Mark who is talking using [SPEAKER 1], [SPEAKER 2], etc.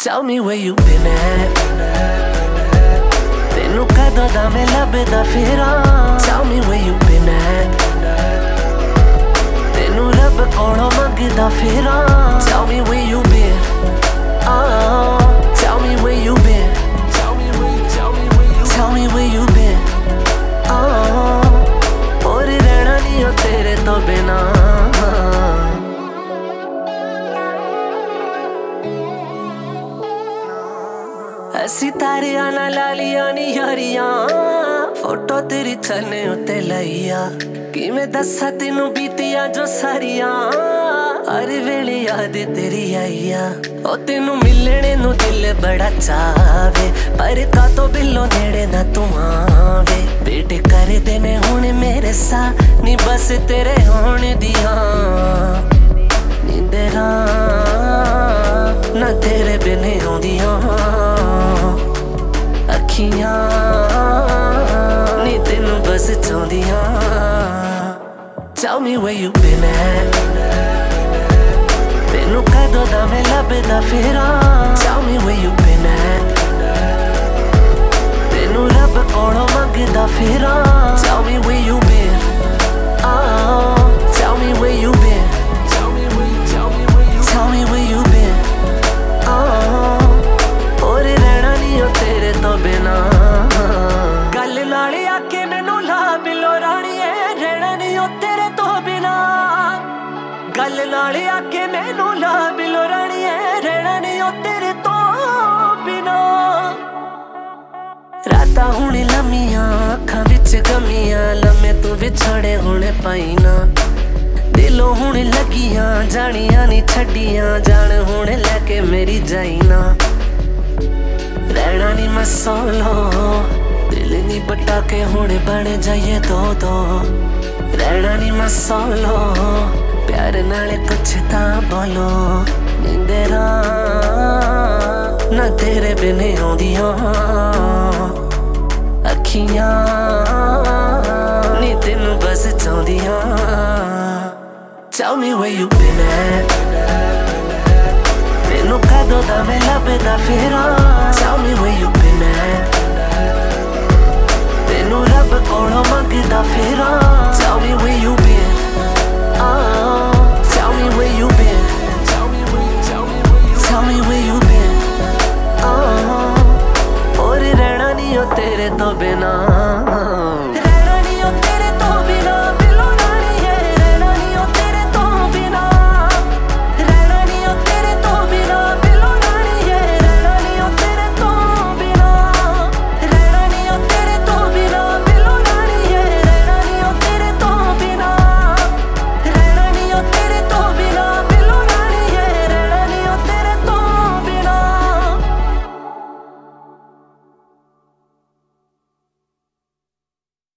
[SPEAKER 1] Tell me where you been at. ਤੈਨੂੰ ਕਦੋਂ ਦਾ ਮੈਂ ਲੱਭਦਾ ਫਿਰਾਂ Tell me where you been at. ਤੈਨੂੰ ਰੱਬ ਕੋਲੋਂ ਮੰਗਦਾ ਫਿਰਾਂ Tell me where you been. Tell me where you been. Tell me where you been. ਹੋਰ ਰਹਿਣਾ ਨਹੀਂ ਓ ਤੇਰੇ ਤੋਂ ਬਿਨਾਂ ਅਸੀਂ ਤਾਰਿਆਂ ਨਾਲ ਲਾ ਲੀਆਂ ਨੀ ਯਾਰੀਆਂ ਫੋਟੋ ਤੇਰੀ ਛੱਲੇ ਉੱਤੇ ਲਈਆ ਕਿਵੇਂ ਦੱਸਾਂ ਤੈਨੂੰ ਬੀਤੀਆਂ ਜੋ ਸਾਰੀਆਂ ਹਰ ਵੇਲੇ ਯਾਦ ਤੇਰੀ ਆਈਆ ਉਹ ਤੈਨੂੰ ਮਿਲਣੇ ਨੂੰ ਦਿਲ ਬੜਾ ਚਾਵੇ ਪਰ ਕਾਤੋਂ ਬਿੱਲੋਂ ਨੇੜੇ ਨਾ ਤੂੰ ਆਵੇ ਬੇਟੇ ਕਰਦੇ ਨੇ ਹੁਣ ਮੇਰੇ ਸਾਹ ਨੀ ਬਸ ਤੇਰੇ ਹੋਣ ਦੀਆਂ ਨੀਂਦਰਾਂ ਨਾ ਤੇਰੇ ਬਿਨੇ ਆਉਂਦੀਆਂ ਅੱਖੀਆਂ ਨੀ ਤੈਨੂੰ ਬਸ ਚਾਹੁੰਦੀਆਂ Tell me where you been at. ਤੈਨੂੰ ਕਦੋਂ ਦਾ ਮੈਂ ਲੱਭਦਾ ਫਿਰਾਂ Tell me where you been at. ਤੈਨੂੰ ਰੱਬ ਕੋਲੋਂ ਮੰਗਦਾ ਫਿਰਾਂ Tell me where you been. Tell me where you been. Tell me where you been. ਹੋਰ ਰਹਿਣਾ ਨਹੀਂ ਓ ਤੇਰੇ ਤੋਂ ਬਿਨਾਂ ਗੱਲ ਨਾਲ ਆ ਕੇ ਮੈਨੂੰ ਲਾ ਬਿਲੋ ਰਾਣੀਏ ਰਹਿਣਾ ਨਹੀਂ ਓ ਤੇਰੇ ਤੋਂ ਬਿਨਾਂ ਗੱਲ ਨਾਲ ਆ ਕੇ ਮੈਨੂੰ ਲਾ ਬਿਲੋ ਰਾਣੀਏ ਰਹਿਣਾ ਨਹੀਂ ਓ ਤੇਰੇ ਤੋਂ ਬਿਨਾਂ ਰਾਤਾਂ ਹੁਣ ਲੰਮੀਆਂ ਅੱਖਾਂ ਵਿੱਚ ਗਮੀਆਂ ਲੰਮੇ ਤੂੰ ਵਿਛੜੇ ਹੁਣ ਪਾਈ ਨਾ ਦਿਲੋਂ ਹੁਣ ਲੱਗੀਆਂ ਜਾਣੀਆਂ ਨੀ ਛੱਡੀਆਂ ਜਾਣ ਹੁਣ ਲੈ ਕੇ ਮੇਰੀ ਜਾਈ ਨਾ ਰਹਿਣਾ ਨੀ ਮੈਂ ਸੋਲੋ ਦਿਲ ਨੀ ਬਟਾ ਕੇ ਹੁਣ ਬਣ ਜਾਈਏ ਦੋ ਰਹਿਣਾ ਨੀ ਮੈਂ ਸੋਲੋ ਪਿਆਰ ਨਾਲ ਕੁਛ ਤਾਂ ਬੋਲੋ ਨੀਂਦਰਾਂ ਨਾ ਤੇਰੇ ਬਿਨੇ ਆਉਂਦੀਆਂ ਅੱਖੀਆਂ ਨੀ ਤੈਨੂੰ ਬਸ ਚਾਹੁੰਦੀਆਂ Tell me where you been at. ਤੈਨੂੰ ਕਦੋਂ ਦਾ ਮੈਂ ਲੱਭਦਾ ਫਿਰਾਂ Tell me where you been at. ਤੈਨੂੰ ਰੱਬ ਕੋਲੋਂ ਮੰਗਦਾ ਫਿਰਾਂ Tell me where you been. Tell me where you been. Tell me where you been. ਹੋਰ ਰਹਿਣਾ ਨਹੀਂ ਓ ਤੇਰੇ ਤੋਂ ਬਿਨਾਂ